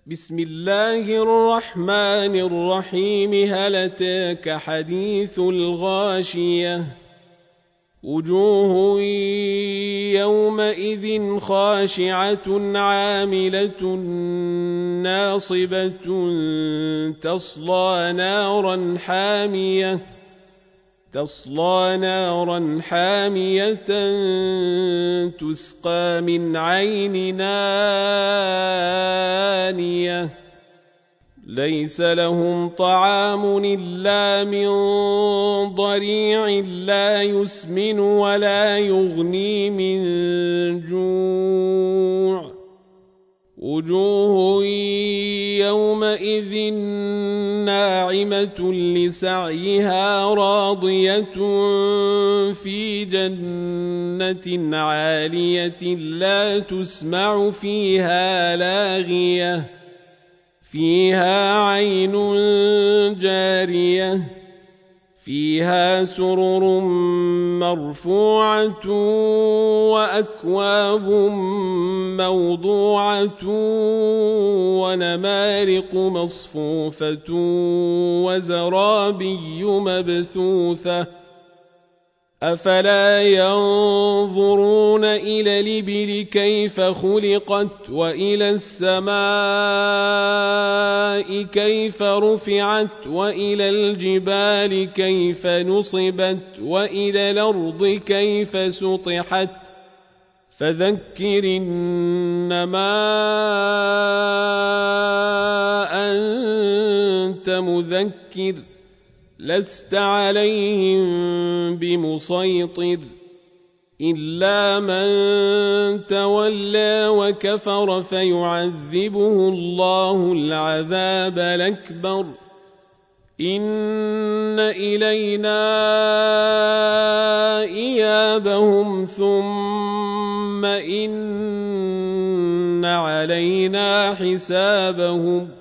بسم الله الرحمن الرحيم. هل أتاك حديث الغاشية؟ وجوه يومئذ خاشعة عاملة ناصبة تصلى نارا حامية تسقى من عين آنية ليس لهم طعام إلا من ضريع لا يسمن ولا يغني من جوع. وجوه يومئذ ناعمة لسعيها راضية في جنة عالية لا تسمع فيها لاغية فيها عين جارية فيها سرر مرفوعة وأكواب موضوعة ونمارق مصفوفة وزرابي مبثوثة أفلا ينظرون إلى الإبل كيف خلقت وإلى السماء كيف رفعت وإلى الجبال كيف نصبت وإلى الأرض كيف سطحت فذكر إنما أنت مذكر لست عليهم بمسيطر إلا من تولى وكفر فيعذبه الله العذاب الأكبر إن إلينا إيابهم ثم إن علينا حسابهم